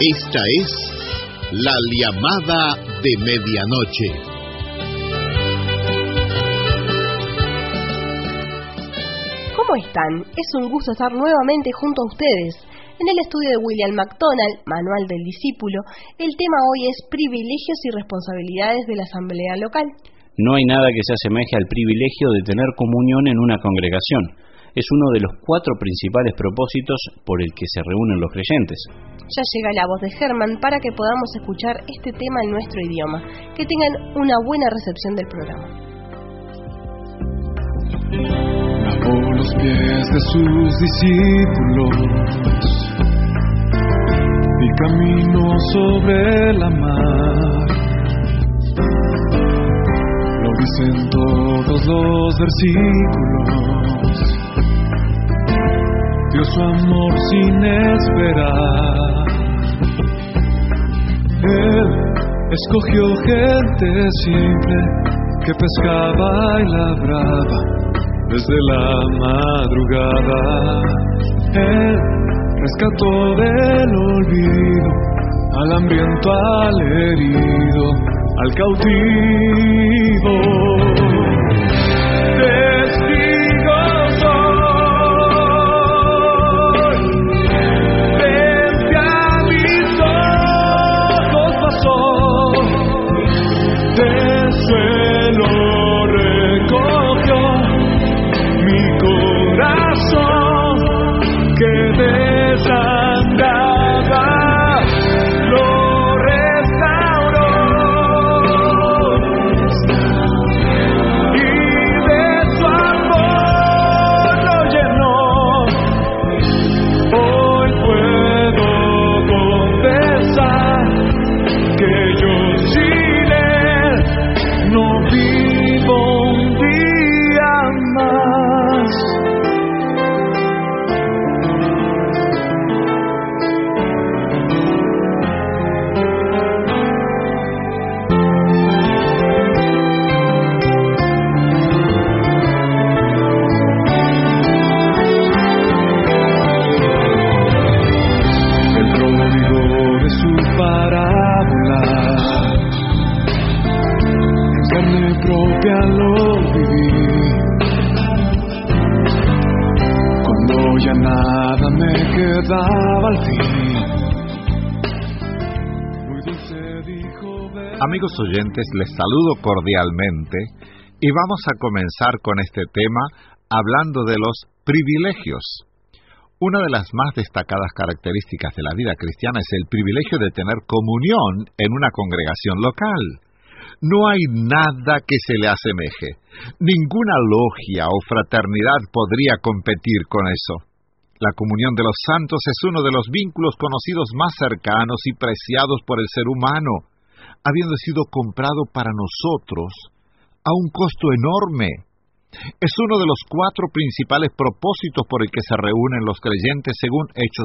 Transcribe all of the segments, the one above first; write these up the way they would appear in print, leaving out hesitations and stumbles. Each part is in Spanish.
Esta es La Llamada de Medianoche. ¿Cómo están? Es un gusto estar nuevamente junto a ustedes. En el estudio de William McDonald, Manual del Discípulo, el tema hoy es privilegios y responsabilidades de la asamblea local. No hay nada que se asemeje al privilegio de tener comunión en una congregación. Es uno de los 4 principales propósitos por el que se reúnen los creyentes. Ya llega la voz de Germán para que podamos escuchar este tema en nuestro idioma. Que tengan una buena recepción del programa. Lavó los pies de sus discípulos y caminó sobre la mar. Lo dicen todos los versículos. Dio su amor sin esperar. Él escogió gente simple que pescaba y labraba desde la madrugada. Él rescató del olvido al hambriento, al herido, al cautivo. Amigos oyentes, les saludo cordialmente y vamos a comenzar con este tema hablando de los privilegios. Una de las más destacadas características de la vida cristiana es el privilegio de tener comunión en una congregación local. No hay nada que se le asemeje. Ninguna logia o fraternidad podría competir con eso. La comunión de los santos es uno de los vínculos conocidos más cercanos y preciados por el ser humano, habiendo sido comprado para nosotros a un costo enorme. Es uno de los 4 principales propósitos por el que se reúnen los creyentes según Hechos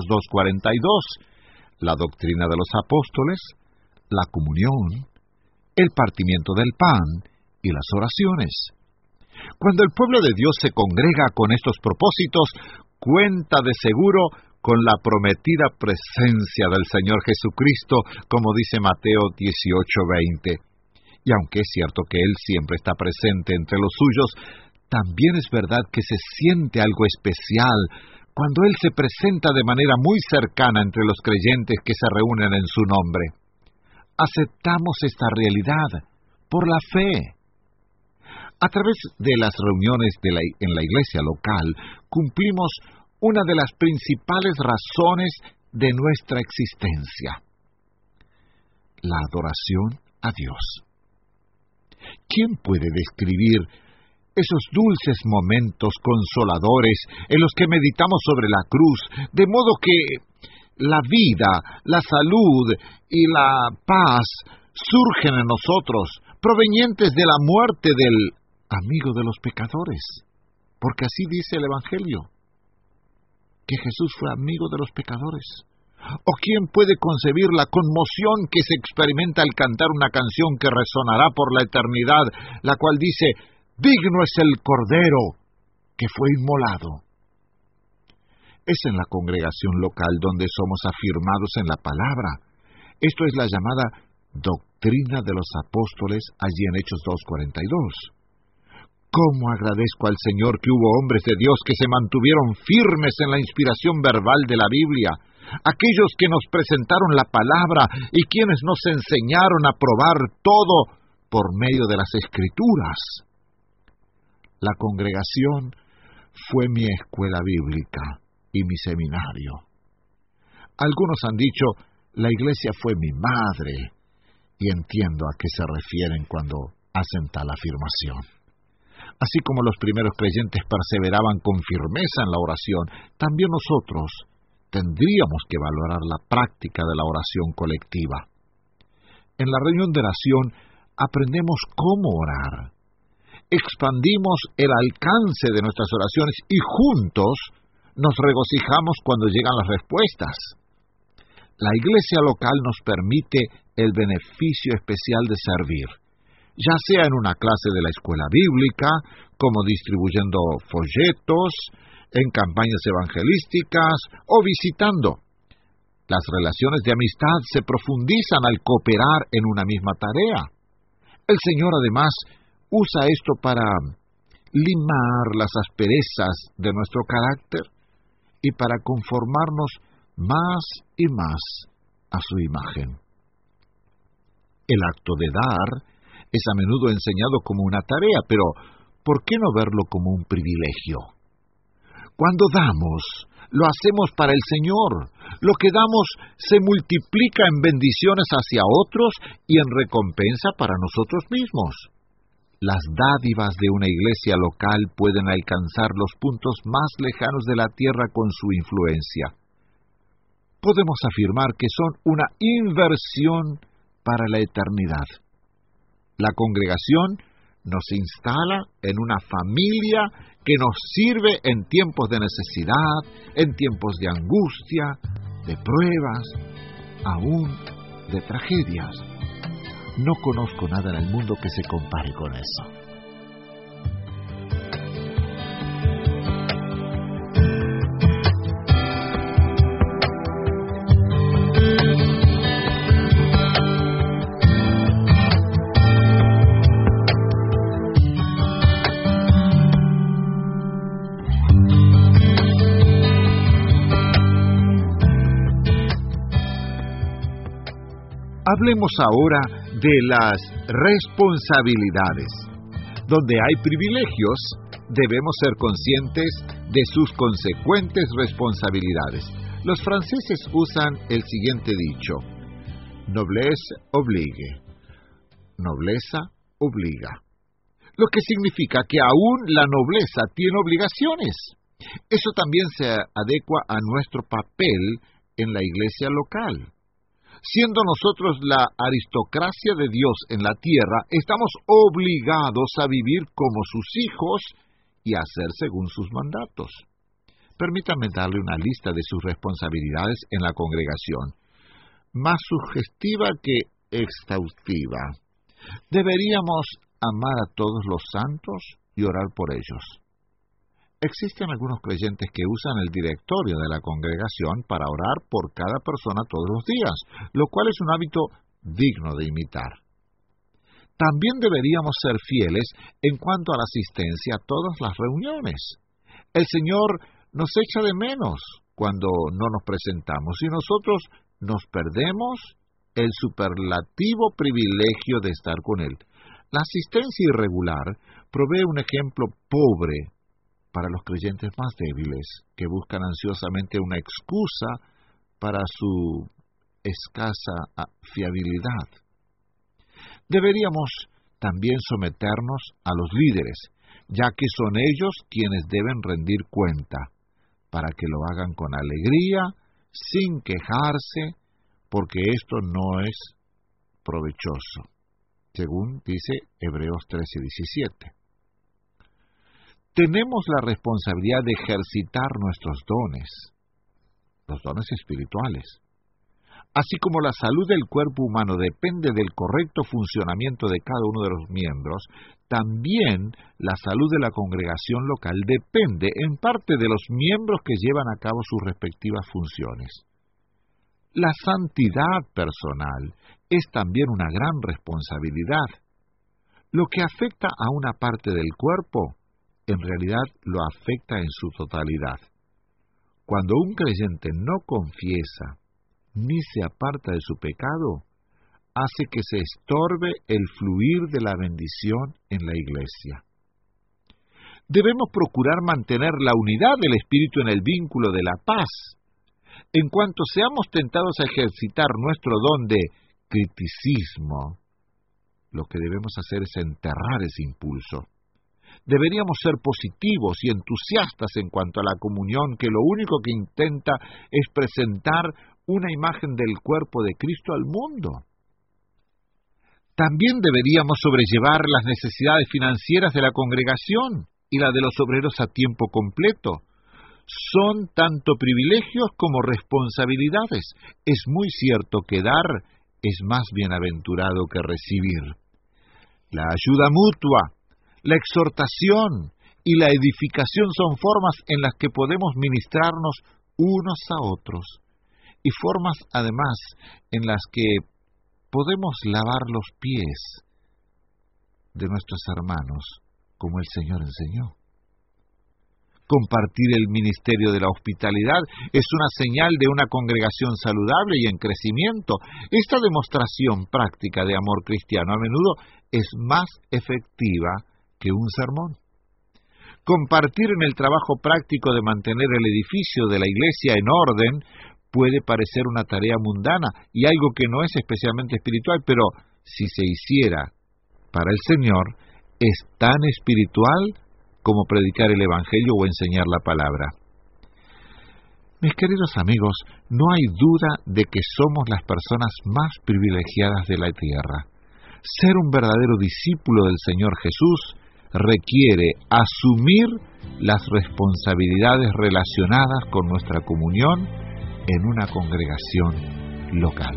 2:42, la doctrina de los apóstoles, la comunión, el partimiento del pan y las oraciones. Cuando el pueblo de Dios se congrega con estos propósitos, cuenta de seguro con la prometida presencia del Señor Jesucristo, como dice Mateo 18:20. Y aunque es cierto que Él siempre está presente entre los suyos, también es verdad que se siente algo especial cuando Él se presenta de manera muy cercana entre los creyentes que se reúnen en su nombre. Aceptamos esta realidad por la fe. A través de las reuniones en la iglesia local, cumplimos una de las principales razones de nuestra existencia: la adoración a Dios. ¿Quién puede describir esos dulces momentos consoladores en los que meditamos sobre la cruz, de modo que la vida, la salud y la paz surgen en nosotros, provenientes de la muerte del amigo de los pecadores? Porque así dice el Evangelio, que Jesús fue amigo de los pecadores. ¿O quién puede concebir la conmoción que se experimenta al cantar una canción que resonará por la eternidad, la cual dice: digno es el Cordero que fue inmolado? Es en la congregación local donde somos afirmados en la palabra, Esto es la llamada doctrina de los apóstoles allí en Hechos 2:42. ¿Cómo agradezco al Señor que hubo hombres de Dios que se mantuvieron firmes en la inspiración verbal de la Biblia, aquellos que nos presentaron la palabra y quienes nos enseñaron a probar todo por medio de las Escrituras? La congregación fue mi escuela bíblica y mi seminario. Algunos han dicho, la iglesia fue mi madre, y entiendo a qué se refieren cuando hacen tal afirmación. Así como los primeros creyentes perseveraban con firmeza en la oración, también nosotros tendríamos que valorar la práctica de la oración colectiva. En la reunión de oración aprendemos cómo orar, expandimos el alcance de nuestras oraciones y juntos nos regocijamos cuando llegan las respuestas. La iglesia local nos permite el beneficio especial de servir, ya sea en una clase de la escuela bíblica, como distribuyendo folletos, en campañas evangelísticas o visitando. Las relaciones de amistad se profundizan al cooperar en una misma tarea. El Señor además usa esto para limar las asperezas de nuestro carácter y para conformarnos más y más a su imagen. El acto de dar es a menudo enseñado como una tarea, pero ¿por qué no verlo como un privilegio? Cuando damos, lo hacemos para el Señor. Lo que damos se multiplica en bendiciones hacia otros y en recompensa para nosotros mismos. Las dádivas de una iglesia local pueden alcanzar los puntos más lejanos de la tierra con su influencia. Podemos afirmar que son una inversión para la eternidad. La congregación nos instala en una familia que nos sirve en tiempos de necesidad, en tiempos de angustia, de pruebas, aún de tragedias. No conozco nada en el mundo que se compare con eso. Hablemos ahora de las responsabilidades. Donde hay privilegios, debemos ser conscientes de sus consecuentes responsabilidades. Los franceses usan el siguiente dicho: noblesse oblige. Nobleza obliga. Lo que significa que aún la nobleza tiene obligaciones. Eso también se adecua a nuestro papel en la iglesia local. Siendo nosotros la aristocracia de Dios en la tierra, estamos obligados a vivir como sus hijos y a hacer según sus mandatos. Permítanme darle una lista de sus responsabilidades en la congregación, más sugestiva que exhaustiva. Deberíamos amar a todos los santos y orar por ellos. Existen algunos creyentes que usan el directorio de la congregación para orar por cada persona todos los días, lo cual es un hábito digno de imitar. También deberíamos ser fieles en cuanto a la asistencia a todas las reuniones. El Señor nos echa de menos cuando no nos presentamos y nosotros nos perdemos el superlativo privilegio de estar con Él. La asistencia irregular provee un ejemplo pobre para los creyentes más débiles, que buscan ansiosamente una excusa para su escasa fiabilidad. Deberíamos también someternos a los líderes, ya que son ellos quienes deben rendir cuenta, para que lo hagan con alegría, sin quejarse, porque esto no es provechoso, según dice Hebreos 13:17. Tenemos la responsabilidad de ejercitar nuestros dones, los dones espirituales. Así como la salud del cuerpo humano depende del correcto funcionamiento de cada uno de los miembros, también la salud de la congregación local depende en parte de los miembros que llevan a cabo sus respectivas funciones. La santidad personal es también una gran responsabilidad. Lo que afecta a una parte del cuerpo, en realidad lo afecta en su totalidad. Cuando un creyente no confiesa ni se aparta de su pecado, hace que se estorbe el fluir de la bendición en la iglesia. Debemos procurar mantener la unidad del Espíritu en el vínculo de la paz. En cuanto seamos tentados a ejercitar nuestro don de criticismo, lo que debemos hacer es enterrar ese impulso. Deberíamos ser positivos y entusiastas en cuanto a la comunión, que lo único que intenta es presentar una imagen del cuerpo de Cristo al mundo. También deberíamos sobrellevar las necesidades financieras de la congregación y la de los obreros a tiempo completo. Son tanto privilegios como responsabilidades. Es muy cierto que dar es más bienaventurado que recibir. La ayuda mutua, la exhortación y la edificación son formas en las que podemos ministrarnos unos a otros, y formas además en las que podemos lavar los pies de nuestros hermanos, como el Señor enseñó. Compartir el ministerio de la hospitalidad es una señal de una congregación saludable y en crecimiento. Esta demostración práctica de amor cristiano a menudo es más efectiva que un sermón. Compartir en el trabajo práctico de mantener el edificio de la iglesia en orden puede parecer una tarea mundana y algo que no es especialmente espiritual, pero si se hiciera para el Señor, es tan espiritual como predicar el Evangelio o enseñar la palabra. Mis queridos amigos, no hay duda de que somos las personas más privilegiadas de la tierra. Ser un verdadero discípulo del Señor Jesús requiere asumir las responsabilidades relacionadas con nuestra comunión en una congregación local.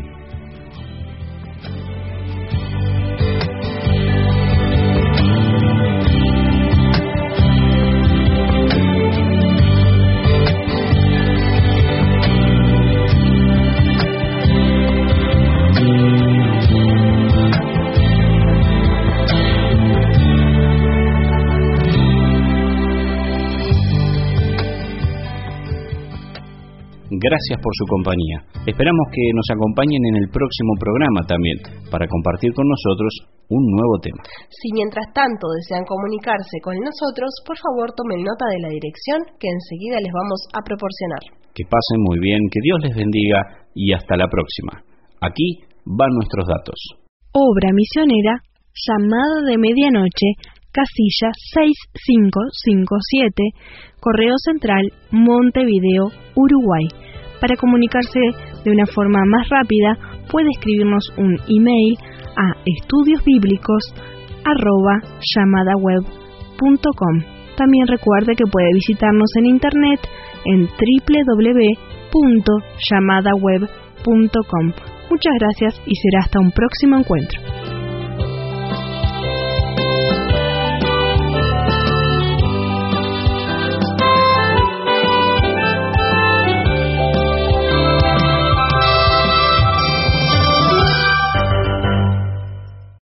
Gracias por su compañía. Esperamos que nos acompañen en el próximo programa también, para compartir con nosotros un nuevo tema. Si mientras tanto desean comunicarse con nosotros, por favor tomen nota de la dirección que enseguida les vamos a proporcionar. Que pasen muy bien, que Dios les bendiga y hasta la próxima. Aquí van nuestros datos. Obra misionera, Llamada de Medianoche, casilla 6557, Correo Central, Montevideo, Uruguay. Para comunicarse de una forma más rápida, puede escribirnos un email a estudiosbiblicos@llamadaweb.com. También recuerde que puede visitarnos en internet en www.llamadaweb.com. Muchas gracias y será hasta un próximo encuentro.